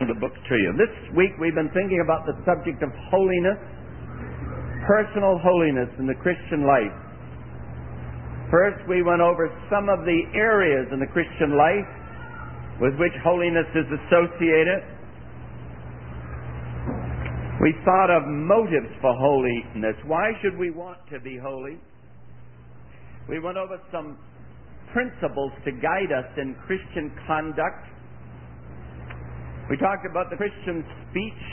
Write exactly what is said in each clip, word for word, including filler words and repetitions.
The book to you. This week we've been thinking about the subject of holiness, personal holiness in the Christian life. First, we went over some of the areas in the Christian life with which holiness is associated. We thought of motives for holiness. Why should we want to be holy? We went over some principles to guide us in Christian conduct. We talked about the Christian speech,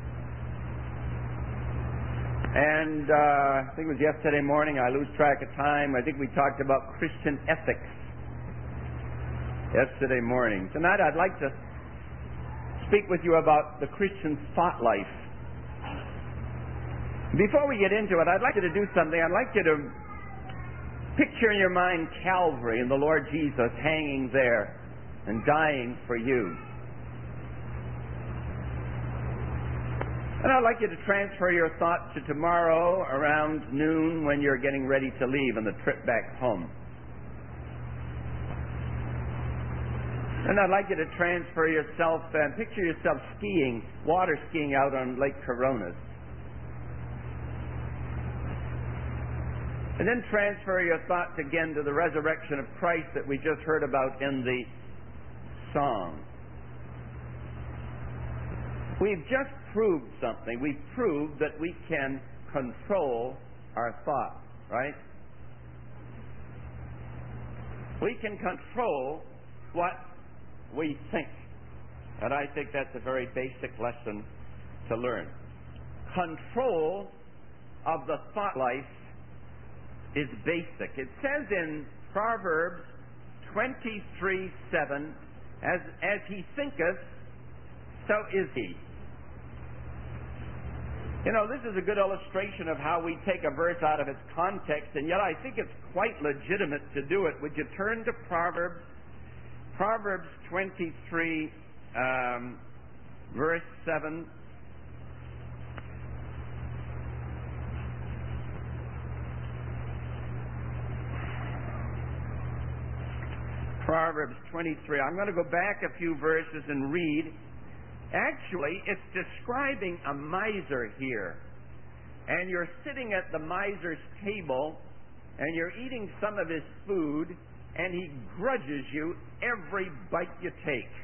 and uh, I think it was yesterday morning, I lose track of time, I think we talked about Christian ethics yesterday morning. Tonight I'd like to speak with you about the Christian thought life. Before we get into it, I'd like you to do something. I'd like you to picture in your mind Calvary and the Lord Jesus hanging there and dying for you. And I'd like you to transfer your thoughts to tomorrow around noon when you're getting ready to leave on the trip back home. And I'd like you to transfer yourself and picture yourself skiing, water skiing out on Lake Coronas. And then transfer your thoughts again to the resurrection of Christ that we just heard about in the song. We've just proved something. We've proved that we can control our thoughts, right? We can control what we think. And I think that's a very basic lesson to learn. Control of the thought life is basic. It says in Proverbs twenty-three seven, as, as he thinketh, so is he. You know, this is a good illustration of how we take a verse out of its context, and yet I think it's quite legitimate to do it. Would you turn to Proverbs? Proverbs twenty-three, um, verse seven. Proverbs twenty-three. I'm going to go back a few verses and read. Actually, it's describing a miser here. And you're sitting at the miser's table, and you're eating some of his food, and he grudges you every bite you take.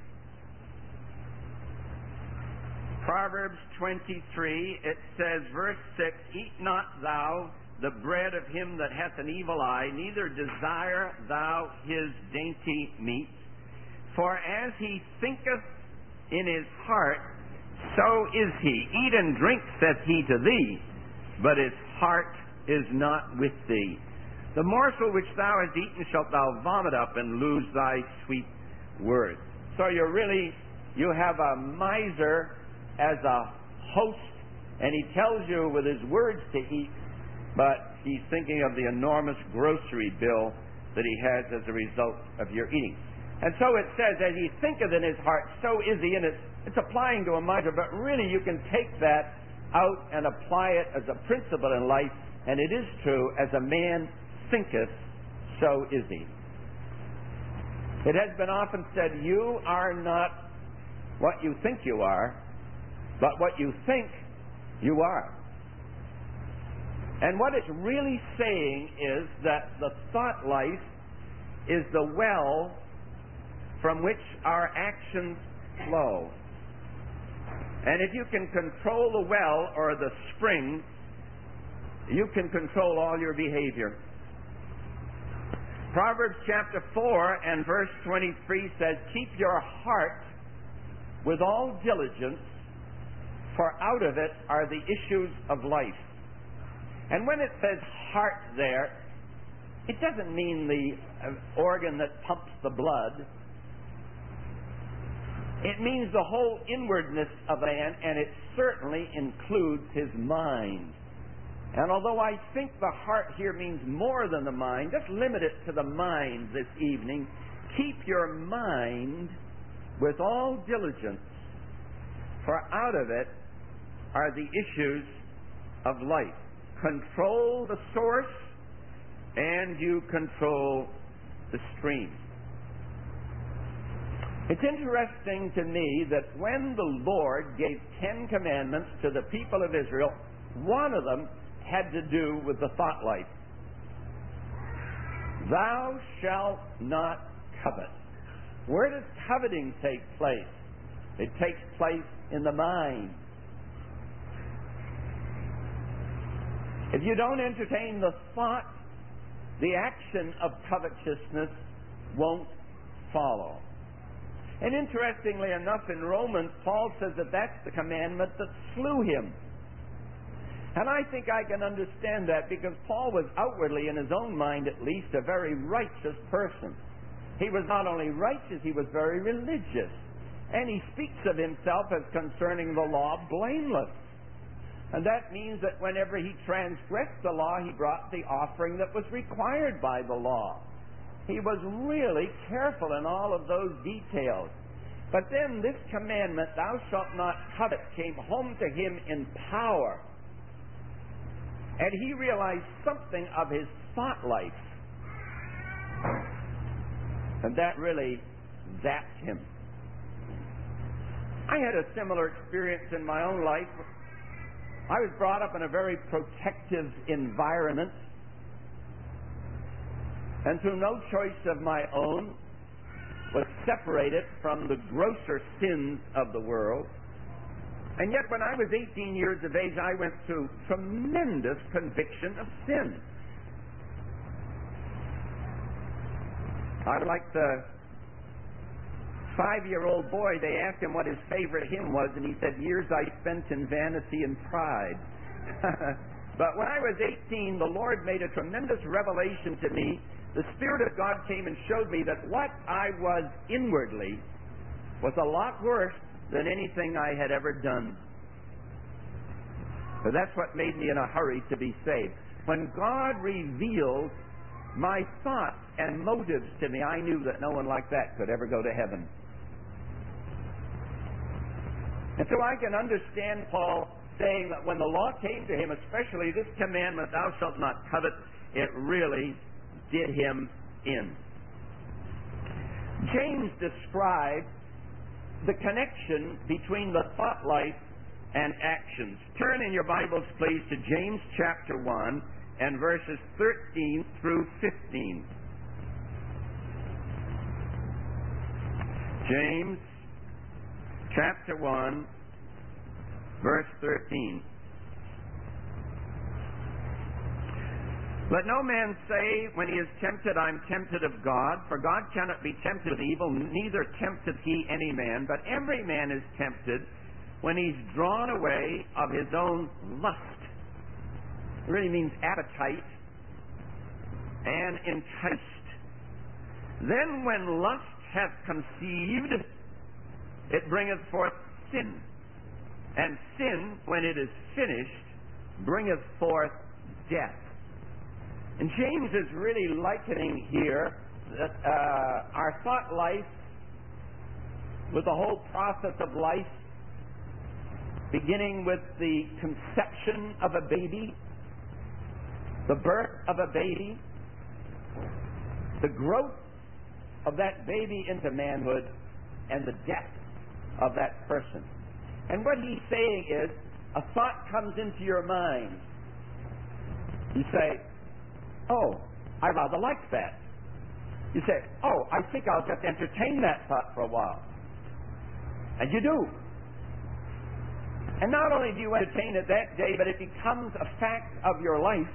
Proverbs twenty-three, it says, verse six, eat not thou the bread of him that hath an evil eye, neither desire thou his dainty meat. For as he thinketh in his heart, so is he. Eat and drink, saith he to thee, but his heart is not with thee. The morsel which thou hast eaten shalt thou vomit up, and lose thy sweet words. So you're really, you have a miser as a host, and he tells you with his words to eat, but he's thinking of the enormous grocery bill that he has as a result of your eating. And so it says, as he thinketh in his heart, so is he. And it's, it's applying to a miser, but really you can take that out and apply it as a principle in life, and it is true, as a man thinketh, so is he. It has been often said, you are not what you think you are, but what you think you are. And what it's really saying is that the thought life is the well from which our actions flow. And if you can control the well or the spring, you can control all your behavior. Proverbs chapter four and verse twenty-three says, keep your heart with all diligence, for out of it are the issues of life. And when it says heart there, it doesn't mean the organ that pumps the blood. It means the whole inwardness of a man, and it certainly includes his mind. And although I think the heart here means more than the mind, just limit it to the mind this evening. Keep your mind with all diligence, for out of it are the issues of life. Control the source, and you control the stream. It's interesting to me that when the Lord gave Ten Commandments to the people of Israel, one of them had to do with the thought life. Thou shalt not covet. Where does coveting take place? It takes place in the mind. If you don't entertain the thought, the action of covetousness won't follow. And interestingly enough, in Romans, Paul says that that's the commandment that slew him. And I think I can understand that, because Paul was outwardly, in his own mind at least, a very righteous person. He was not only righteous, he was very religious. And he speaks of himself as concerning the law blameless. And that means that whenever he transgressed the law, he brought the offering that was required by the law. He was really careful in all of those details. But then this commandment, thou shalt not covet, came home to him in power. And he realized something of his thought life. And that really zapped him. I had a similar experience in my own life. I was brought up in a very protective environment, and through no choice of my own, was separated from the grosser sins of the world. And yet when I was eighteen years of age, I went through tremendous conviction of sin. I was like the five-year-old boy. They asked him what his favorite hymn was, and he said, years I spent in vanity and pride. But when I was eighteen, the Lord made a tremendous revelation to me. The Spirit of God came and showed me that what I was inwardly was a lot worse than anything I had ever done. But that's what made me in a hurry to be saved. When God revealed my thoughts and motives to me, I knew that no one like that could ever go to heaven. And so I can understand Paul saying that when the law came to him, especially this commandment, thou shalt not covet, it really did him in. James described the connection between the thought life and actions. Turn in your Bibles, please, to James chapter one and verses thirteen through fifteen. James chapter one, verse thirteen. Let no man say when he is tempted, I am tempted of God, for God cannot be tempted with evil, neither tempteth he any man. But every man is tempted when he's drawn away of his own lust. It really means appetite, and enticed. Then when lust hath conceived, it bringeth forth sin. And sin, when it is finished, bringeth forth death. And James is really likening here that uh, our thought life with the whole process of life, beginning with the conception of a baby, the birth of a baby, the growth of that baby into manhood, and the death of that person. And what he's saying is, a thought comes into your mind. You say, oh, I rather like that. You say, oh, I think I'll just entertain that thought for a while. And you do. And not only do you entertain it that day, but it becomes a fact of your life.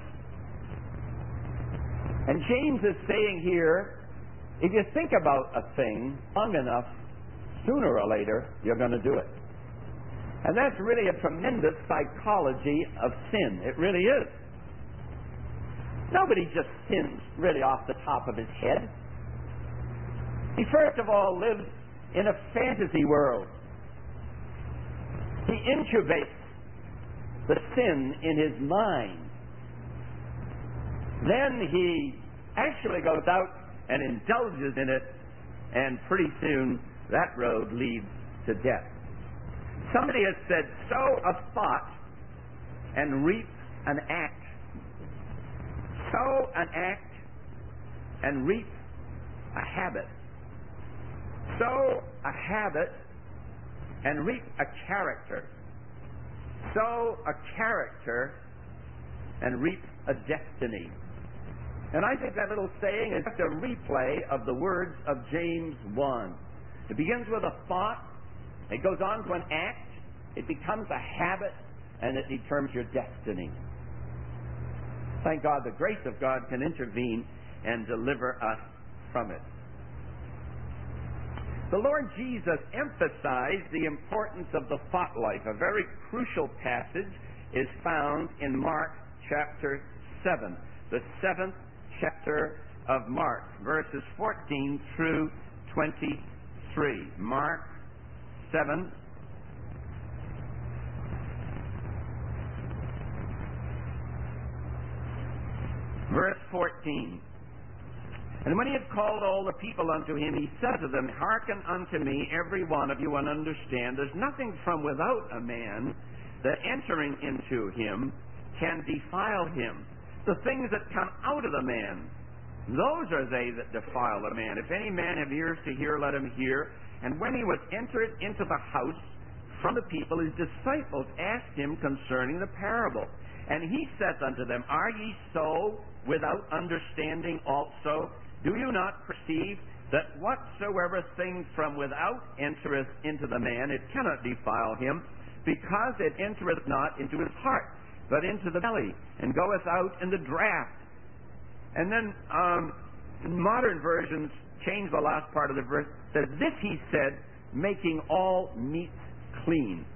And James is saying here, if you think about a thing long enough, sooner or later, you're going to do it. And that's really a tremendous psychology of sin. It really is. Nobody just sins really off the top of his head. He first of all lives in a fantasy world. He incubates the sin in his mind. Then he actually goes out and indulges in it, and pretty soon that road leads to death. Somebody has said, sow a thought and reap an act. Sow an act and reap a habit. Sow a habit and reap a character. Sow a character and reap a destiny. And I think that little saying is just a replay of the words of James one. It begins with a thought, it goes on to an act, it becomes a habit, and it determines your destiny. Thank God the grace of God can intervene and deliver us from it. The Lord Jesus emphasized the importance of the thought life. A very crucial passage is found in Mark chapter seven, the seventh chapter of Mark, verses fourteen through twenty-three. Mark seven. Verse fourteen. And when he had called all the people unto him, he said to them, Hearken unto me, every one of you, and understand, there's nothing from without a man that entering into him can defile him. The things that come out of the man, those are they that defile a man. If any man have ears to hear, let him hear. And when he was entered into the house from the people, his disciples asked him concerning the parable. And he saith unto them, Are ye so without understanding also? Do you not perceive that whatsoever thing from without entereth into the man, it cannot defile him, because it entereth not into his heart, but into the belly, and goeth out in the draught? And then um, modern versions change the last part of the verse. That this he said, making all meats clean.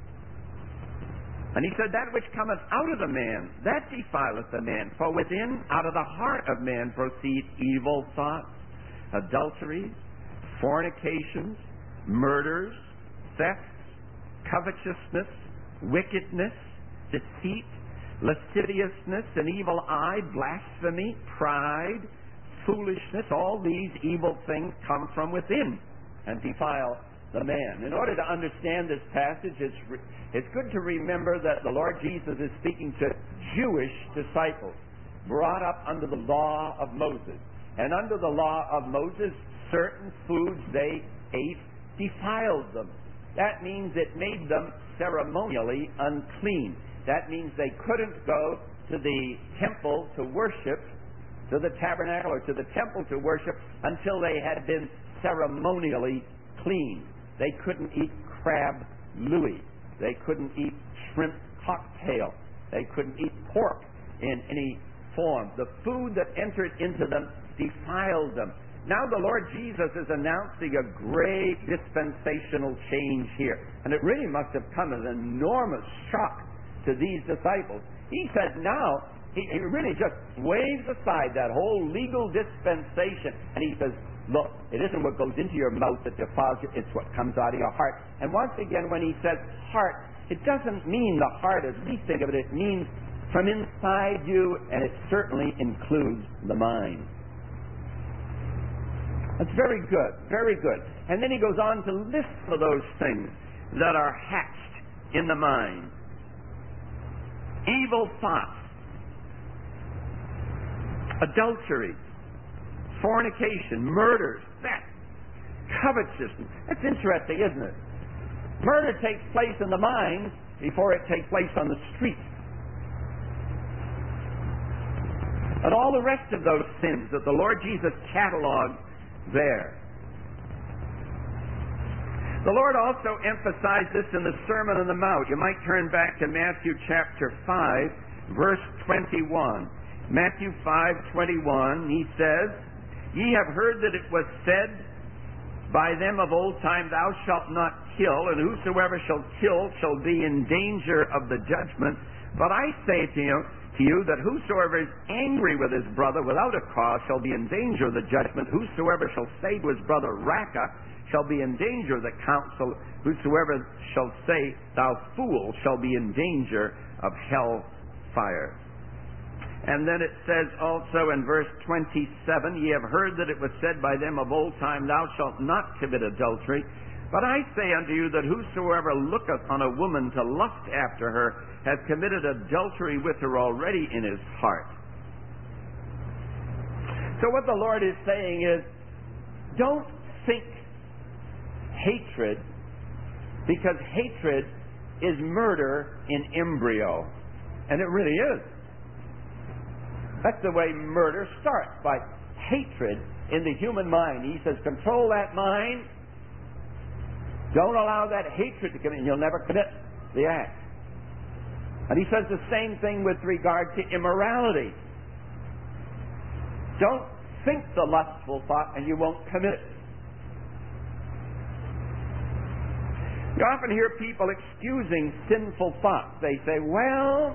And he said, That which cometh out of the man, that defileth the man. For within, out of the heart of man, proceed evil thoughts, adulteries, fornications, murders, thefts, covetousness, wickedness, deceit, lasciviousness, an evil eye, blasphemy, pride, foolishness. All these evil things come from within and defile the man. In order to understand this passage, it's, re- it's good to remember that the Lord Jesus is speaking to Jewish disciples brought up under the law of Moses. And under the law of Moses, certain foods they ate defiled them. That means it made them ceremonially unclean. That means they couldn't go to the temple to worship, to the tabernacle or to the temple to worship, until they had been ceremonially clean. They couldn't eat crab louis. They couldn't eat shrimp cocktail. They couldn't eat pork in any form. The food that entered into them defiled them. Now the Lord Jesus is announcing a great dispensational change here. And it really must have come as an enormous shock to these disciples. He said now, he, he really just waves aside that whole legal dispensation. And he says, look, it isn't what goes into your mouth that defiles you, it's what comes out of your heart. And once again, when he says heart, it doesn't mean the heart as we think of it. It means from inside you, and it certainly includes the mind. That's very good, very good. And then he goes on to list for those things that are hatched in the mind. Evil thoughts, adultery, fornication, murders, theft, covetousness. That's interesting, isn't it? Murder takes place in the mind before it takes place on the street. And all the rest of those sins that the Lord Jesus cataloged there. The Lord also emphasized this in the Sermon on the Mount. You might turn back to Matthew chapter five, verse twenty-one. Matthew five twenty-one, he says, Ye have heard that it was said by them of old time, Thou shalt not kill, and whosoever shall kill shall be in danger of the judgment. But I say to you, to you that whosoever is angry with his brother without a cause shall be in danger of the judgment. Whosoever shall say to his brother, Raca, shall be in danger of the council. Whosoever shall say, Thou fool, shall be in danger of hell fire. And then it says also in verse twenty-seven, Ye have heard that it was said by them of old time, Thou shalt not commit adultery. But I say unto you that whosoever looketh on a woman to lust after her hath committed adultery with her already in his heart. So what the Lord is saying is, don't think hatred, because hatred is murder in embryo. And it really is. That's the way murder starts, by hatred in the human mind. He says, control that mind. Don't allow that hatred to come in. You'll never commit the act. And he says the same thing with regard to immorality. Don't think the lustful thought and you won't commit it. You often hear people excusing sinful thoughts. They say, well,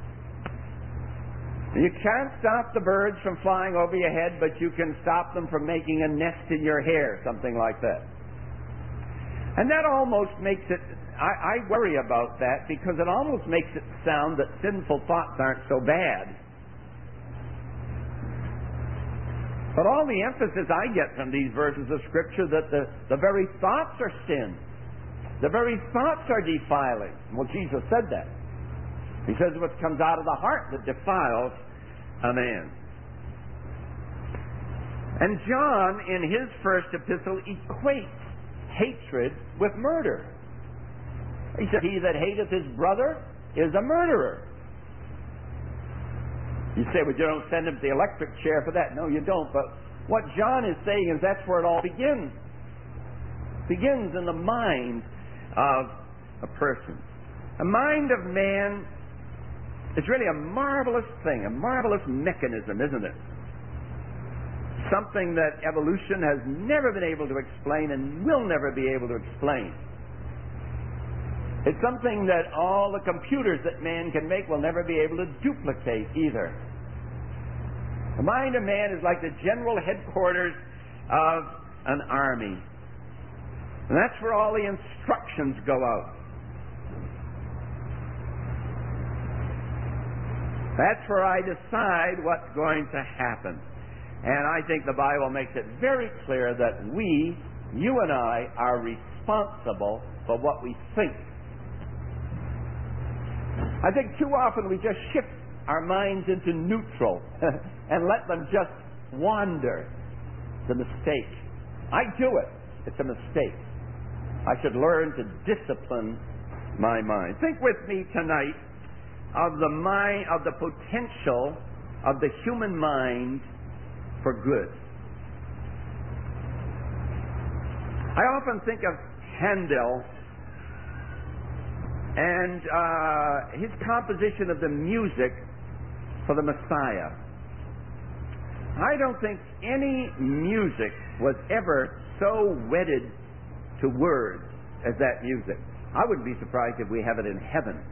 you can't stop the birds from flying over your head, but you can stop them from making a nest in your hair, something like that. And that almost makes it, I, I worry about that, because it almost makes it sound that sinful thoughts aren't so bad. But all the emphasis I get from these verses of Scripture that the, the very thoughts are sin. The very thoughts are defiling. Well, Jesus said that. He says what comes out of the heart that defiles a man. And John, in his first epistle, equates hatred with murder. He said, he that hateth his brother is a murderer. You say, well, you don't send him to the electric chair for that. No, you don't. But what John is saying is that's where it all begins. It begins in the mind of a person. The mind of man is really a marvelous thing, a marvelous mechanism, isn't it? Something that evolution has never been able to explain and will never be able to explain. It's something that all the computers that man can make will never be able to duplicate either. The mind of man is like the general headquarters of an army. And that's where all the instructions go out. That's where I decide what's going to happen. And I think the Bible makes it very clear that we, you and I, are responsible for what we think. I think too often we just shift our minds into neutral and let them just wander. It's a mistake. I do it. It's a mistake. I should learn to discipline my mind. Think with me tonight of the mind, of the potential of the human mind for good. I often think of Handel and uh, his composition of the music for the Messiah. I don't think any music was ever so wedded to words as that music. I wouldn't be surprised if we have it in heaven.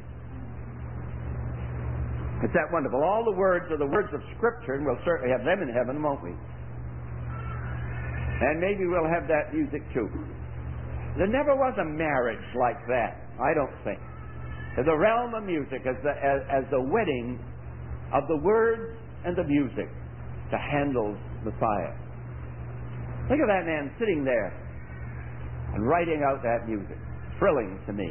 It's that wonderful. All the words are the words of Scripture, and we'll certainly have them in heaven, won't we? And maybe we'll have that music too. There never was a marriage like that, I don't think. In the realm of music, as the, as, as the wedding of the words and the music to Handel's Messiah. Think of that man sitting there and writing out that music. Thrilling to me.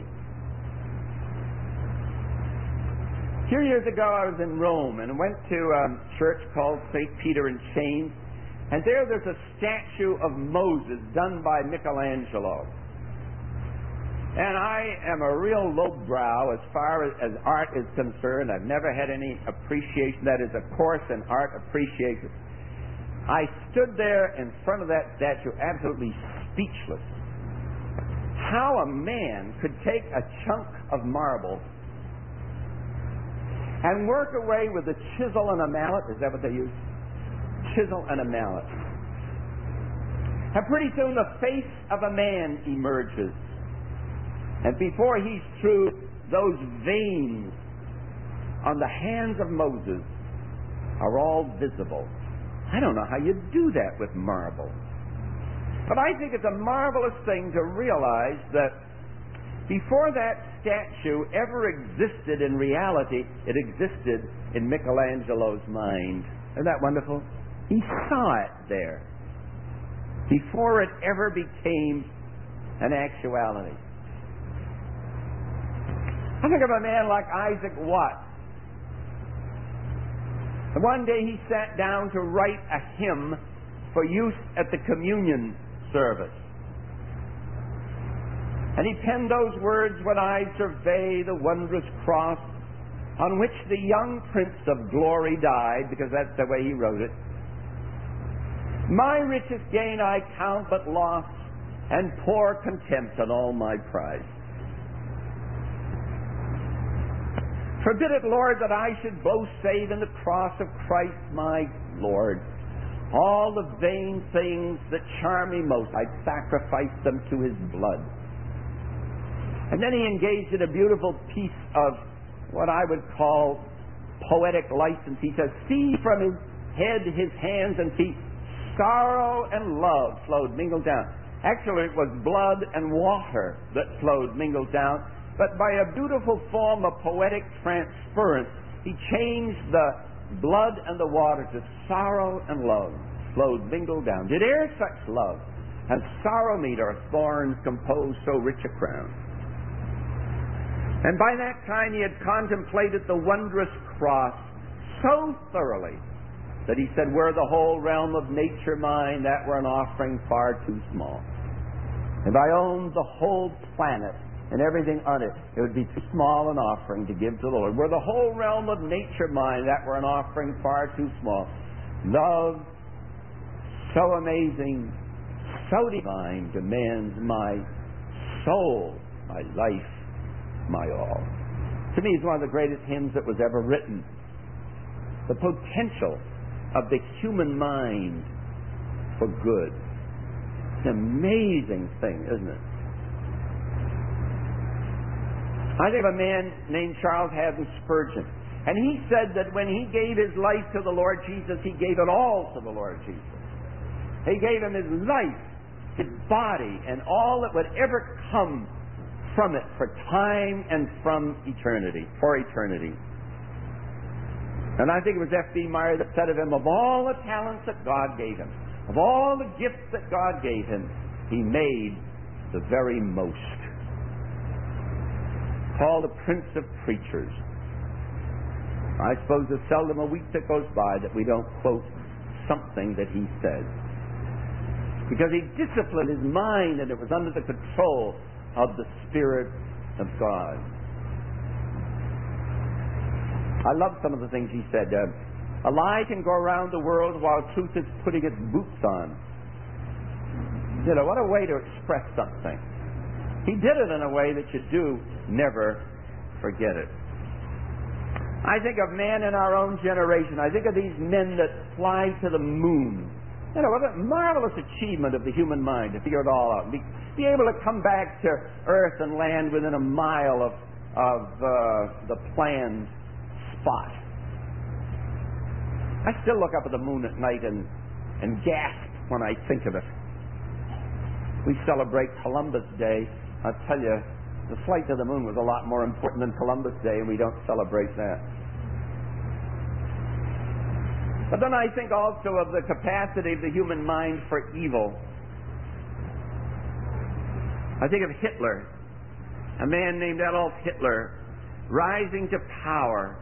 A few years ago I was in Rome and went to a church called Saint Peter in Chains, and there there's a statue of Moses done by Michelangelo. And I am a real lowbrow as far as, as art is concerned. I've never had any appreciation, that is a course in art appreciation. I stood there in front of that statue absolutely speechless. How a man could take a chunk of marble and work away with a chisel and a mallet. Is that what they use? Chisel and a mallet. And pretty soon the face of a man emerges. And before he's through, those veins on the hands of Moses are all visible. I don't know how you do that with marble. But I think it's a marvelous thing to realize that before that statue ever existed in reality, it existed in Michelangelo's mind. Isn't that wonderful? He saw it there before it ever became an actuality. I think of a man like Isaac Watts. And one day he sat down to write a hymn for use at the communion service. And he penned those words, when I survey the wondrous cross on which the young Prince of Glory died, because that's the way he wrote it. My richest gain I count but loss, and pour contempt on all my prize. Forbid it, Lord, that I should boast save in the cross of Christ my Lord. All the vain things that charm me most, I'd sacrifice them to his blood. And then he engaged in a beautiful piece of what I would call poetic license. He says, see from his head, his hands and feet, sorrow and love flowed mingled down. Actually, it was blood and water that flowed mingled down. But by a beautiful form of poetic transference, he changed the blood and the water to sorrow and love flowed mingled down. Did e'er such love and sorrow meet, or thorns compose so rich a crown? And by that time he had contemplated the wondrous cross so thoroughly that he said, were the whole realm of nature mine, that were an offering far too small. If I owned the whole planet and everything on it, it would be too small an offering to give to the Lord. Were the whole realm of nature mine, that were an offering far too small. Love so amazing, so divine, demands my soul, my life, my all. To me, it's one of the greatest hymns that was ever written. The potential of the human mind for good. It's an amazing thing, isn't it? I think of a man named Charles Haddon Spurgeon, and he said that when he gave his life to the Lord Jesus, he gave it all to the Lord Jesus. He gave him his life, his body, and all that would ever come from it for time and from eternity, for eternity. And I think it was F B Meyer that said of him, of all the talents that God gave him, of all the gifts that God gave him, he made the very most. Called the Prince of Preachers. I suppose there's seldom a week that goes by that we don't quote something that he said. Because he disciplined his mind and it was under the control of the Spirit of God. I love some of the things he said. Uh, a lie can go around the world while truth is putting its boots on. You know, what a way to express something. He did it in a way that you do never forget it. I think of man in our own generation. I think of these men that fly to the moon. You know, what a marvelous achievement of the human mind to figure it all out. Be, be able to come back to Earth and land within a mile of, of uh, the planned spot. I still look up at the moon at night and, and gasp when I think of it. We celebrate Columbus Day. I'll tell you, the flight to the moon was a lot more important than Columbus Day, and we don't celebrate that. But then I think also of the capacity of the human mind for evil. I think of Hitler, a man named Adolf Hitler, rising to power.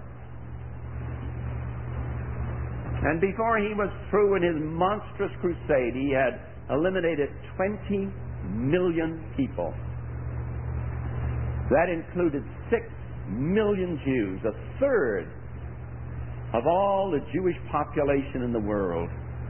And before he was through in his monstrous crusade, he had eliminated twenty million people. That included six million Jews, a third of all the Jewish population in the world.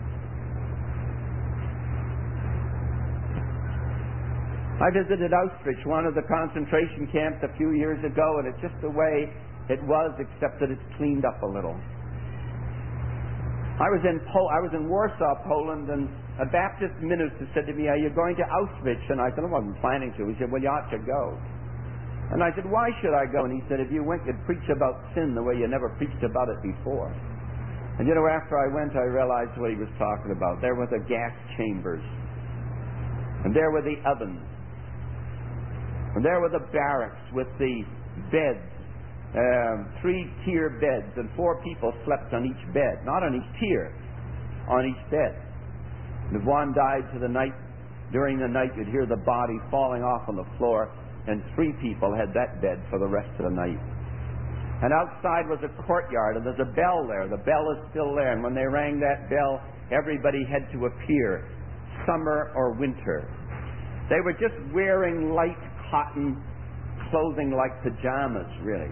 I visited Auschwitz, one of the concentration camps, a few years ago, and it's just the way it was, except that it's cleaned up a little. I was in Pol- I was in Warsaw, Poland, and a Baptist minister said to me, "Are you going to Auschwitz?" And I said, "I wasn't planning to." He said, "Well, you ought to go." And I said, "Why should I go?" And he said, "If you went, you'd preach about sin the way you never preached about it before." And you know, after I went, I realized what he was talking about. There were the gas chambers. And there were the ovens. And there were the barracks with the beds. Um, three-tier beds. And four people slept on each bed. Not on each tier. On each bed. And if one died to the night, during the night, you'd hear the body falling off on the floor. And three people had that bed for the rest of the night. And outside was a courtyard, and there's a bell there. The bell is still there, and when they rang that bell, everybody had to appear, summer or winter. They were just wearing light cotton clothing like pajamas, really.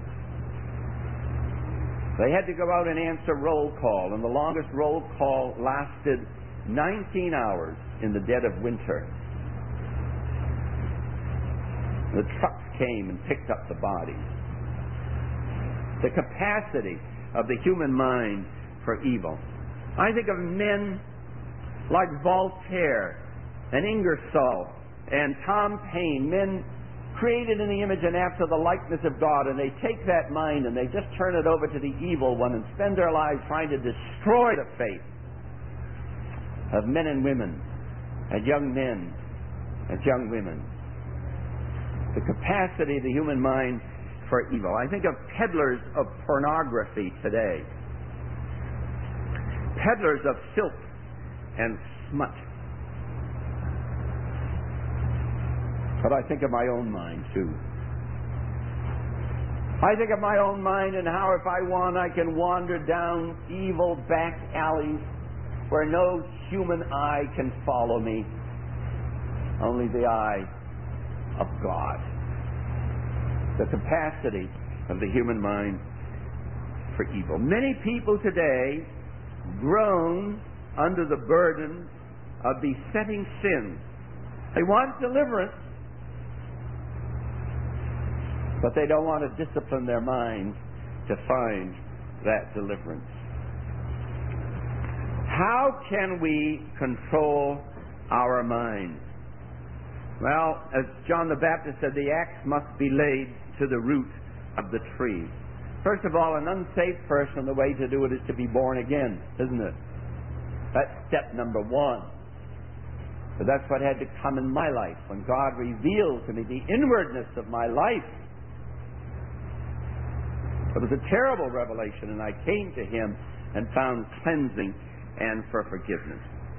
They had to go out and answer roll call, and the longest roll call lasted nineteen hours in the dead of winter. The trucks came and picked up the bodies. The capacity of the human mind for evil. I think of men like Voltaire and Ingersoll and Tom Paine, men created in the image and after the likeness of God, and they take that mind and they just turn it over to the evil one and spend their lives trying to destroy the faith of men and women, and young men and young women. The capacity of the human mind for evil. I think of peddlers of pornography today. Peddlers of filth and smut. But I think of my own mind, too. I think of my own mind and how if I want, I can wander down evil back alleys where no human eye can follow me. Only the eye of God. The capacity of the human mind for evil. Many people today groan under the burden of besetting sin. They want deliverance, but they don't want to discipline their minds to find that deliverance. How can we control our minds? Well, as John the Baptist said, the axe must be laid to the root of the tree. First of all, an unsaved person, the way to do it is to be born again, isn't it? That's step number one. But that's what had to come in my life when God revealed to me the inwardness of my life. It was a terrible revelation, and I came to Him and found cleansing and for forgiveness.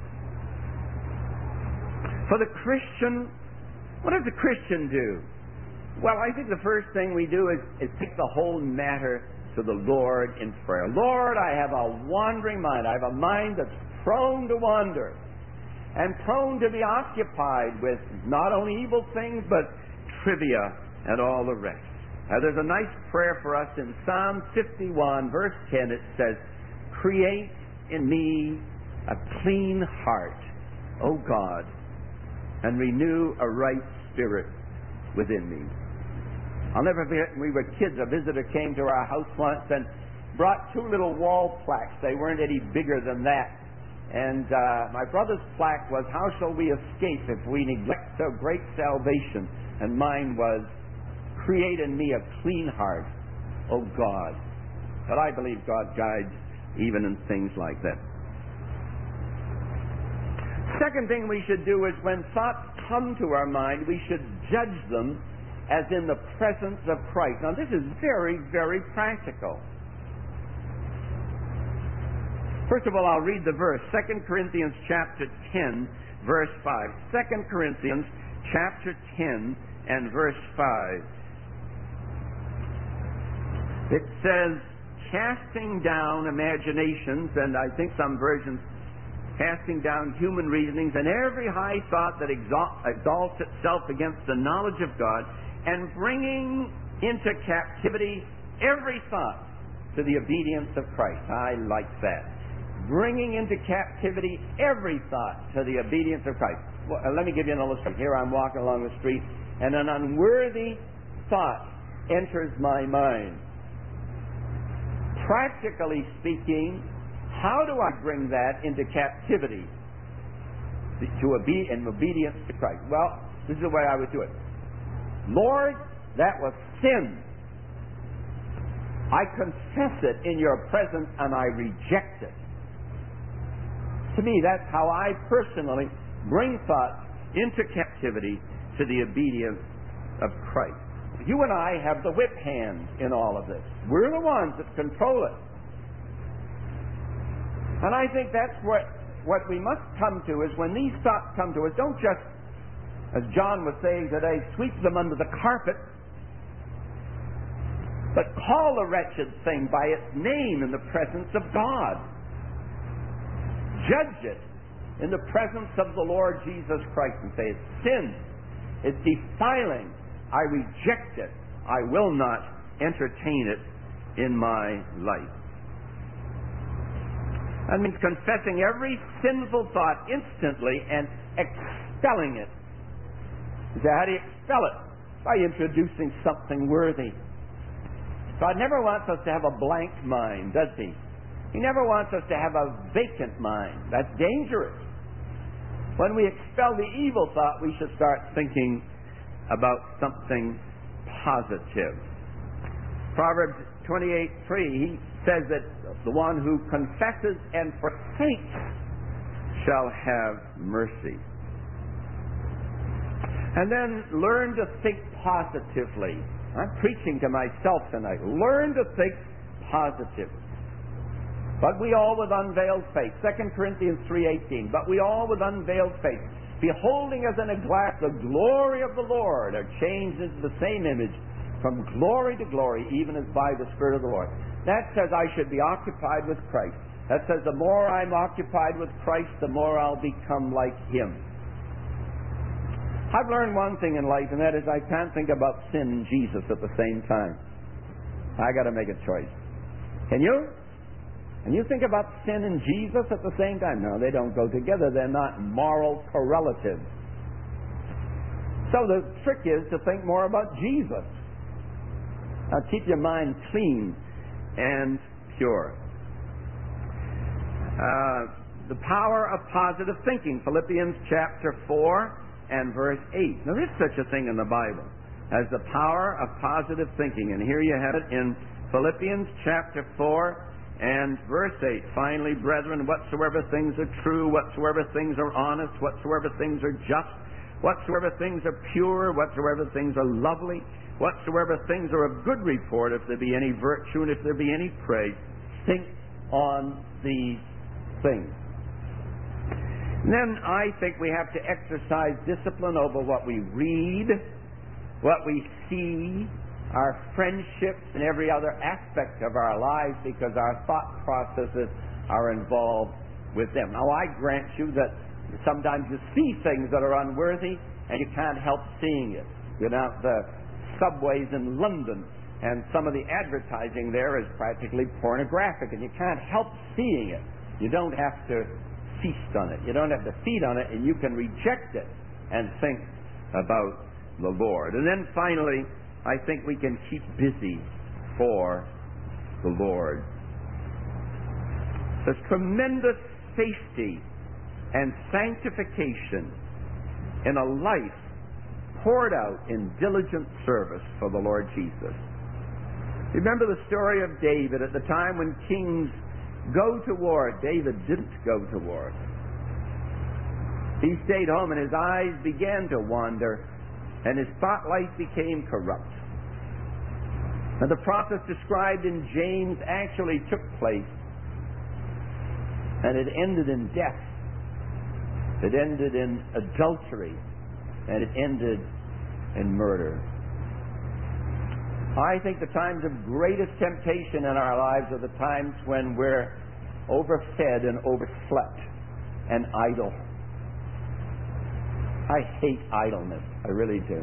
For the Christian, what does the Christian do? Well, I think the first thing we do is, is take the whole matter to the Lord in prayer. Lord, I have a wandering mind. I have a mind that's prone to wander and prone to be occupied with not only evil things, but trivia and all the rest. Now, there's a nice prayer for us in Psalm fifty-one, verse ten. It says, "Create in me a clean heart, O God, and renew a right spirit within me." I'll never forget, when we were kids, a visitor came to our house once and brought two little wall plaques. They weren't any bigger than that. And uh, my brother's plaque was, "How shall we escape if we neglect so great salvation?" And mine was, "Create in me a clean heart, O God." But I believe God guides even in things like that. Second thing we should do is when thoughts come to our mind, we should judge them as in the presence of Christ. Now this is very, very practical. First of all, I'll read the verse. Second Corinthians chapter ten, verse five. Second Corinthians chapter ten and verse five. It says, casting down imaginations, and I think some versions, casting down human reasonings, and every high thought that exalt, exalts itself against the knowledge of God, and bringing into captivity every thought to the obedience of Christ. I like that. Bringing into captivity every thought to the obedience of Christ. Well, let me give you an illustration. Here I'm walking along the street, and an unworthy thought enters my mind. Practically speaking, how do I bring that into captivity to obe- in obedience to Christ? Well, this is the way I would do it. Lord, that was sin. I confess it in your presence and I reject it. To me, that's how I personally bring thoughts into captivity to the obedience of Christ. You and I have the whip hand in all of this. We're the ones that control it. And I think that's what, what we must come to is when these thoughts come to us, don't just, as John was saying today, sweep them under the carpet, but call the wretched thing by its name in the presence of God. Judge it in the presence of the Lord Jesus Christ and say, it's sin. It's defiling I reject it. I will not entertain it in my life. That means confessing every sinful thought instantly and expelling it. So how do you expel it? By introducing something worthy. God never wants us to have a blank mind, does He? He never wants us to have a vacant mind. That's dangerous. When we expel the evil thought, we should start thinking about something positive. Proverbs twenty-eight three, he says that the one who confesses and forsakes shall have mercy. And then learn to think positively. I'm preaching to myself tonight. Learn to think positively. But we all with unveiled face. Second Corinthians three eighteen. But we all with unveiled face, beholding as in a glass the glory of the Lord, are changed into the same image from glory to glory, even as by the Spirit of the Lord. That says I should be occupied with Christ. That says the more I'm occupied with Christ, the more I'll become like Him. I've learned one thing in life, and that is I can't think about sin and Jesus at the same time. I got to make a choice. Can you? Can you think about sin and Jesus at the same time? No, they don't go together. They're not moral correlatives. So the trick is to think more about Jesus. Now keep your mind clean and pure. Uh, the power of positive thinking. Philippians chapter four and verse eight. There is such a thing in the Bible as the power of positive thinking. And here you have it in Philippians chapter four and verse eight. Finally, brethren, whatsoever things are true, whatsoever things are honest, whatsoever things are just, whatsoever things are pure, whatsoever things are lovely, whatsoever things are of good report, if there be any virtue and if there be any praise, think on these things. And then I think we have to exercise discipline over what we read, what we see, our friendships, and every other aspect of our lives, because our thought processes are involved with them. Now, I grant you that sometimes you see things that are unworthy, and you can't help seeing it. You know, the subways in London, and some of the advertising there is practically pornographic, and you can't help seeing it. You don't have to feast on it. You don't have to feed on it, and you can reject it and think about the Lord. And then finally, I think we can keep busy for the Lord. There's tremendous safety and sanctification in a life poured out in diligent service for the Lord Jesus. Remember the story of David at the time when kings go to war. David didn't go to war. He stayed home, and his eyes began to wander, and his thought life became corrupt. And the process described in James actually took place, and it ended in death. It ended in adultery, and it ended in murder. I think the times of greatest temptation in our lives are the times when we're overfed and overslept and idle. I hate idleness. I really do.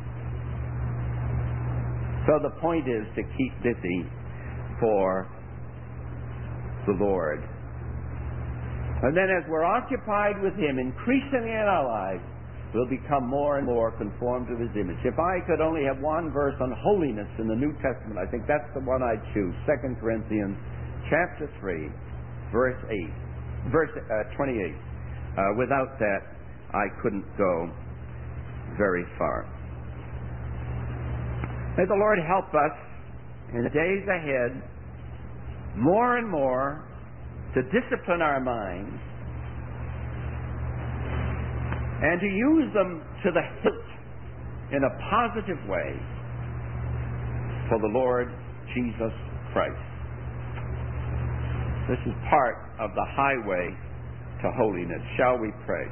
So the point is to keep busy for the Lord. And then as we're occupied with Him, increasingly in our lives, we'll become more and more conformed to His image. If I could only have one verse on holiness in the New Testament, I think that's the one I'd choose. Second Corinthians chapter three, verse eight, verse uh, twenty-eight. Uh, without that, I couldn't go very far. May the Lord help us in the days ahead more and more to discipline our minds and to use them to the hilt in a positive way for the Lord Jesus Christ. This is part of the highway to holiness. Shall we pray?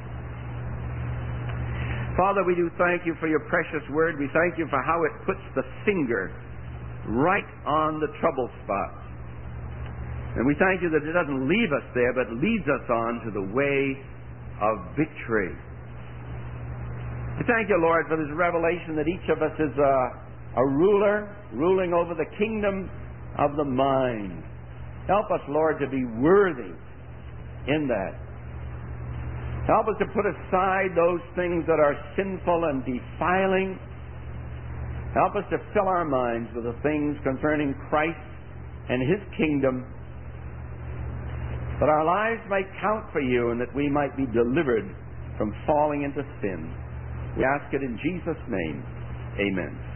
Father, we do thank You for Your precious word. We thank You for how it puts the finger right on the trouble spots. And we thank You that it doesn't leave us there, but leads us on to the way of victory. We thank you, Lord, for this revelation that each of us is a, a ruler, ruling over the kingdom of the mind. Help us, Lord, to be worthy in that. Help us to put aside those things that are sinful and defiling. Help us to fill our minds with the things concerning Christ and His kingdom, that our lives might count for you and that we might be delivered from falling into sin. We ask it in Jesus' name. Amen.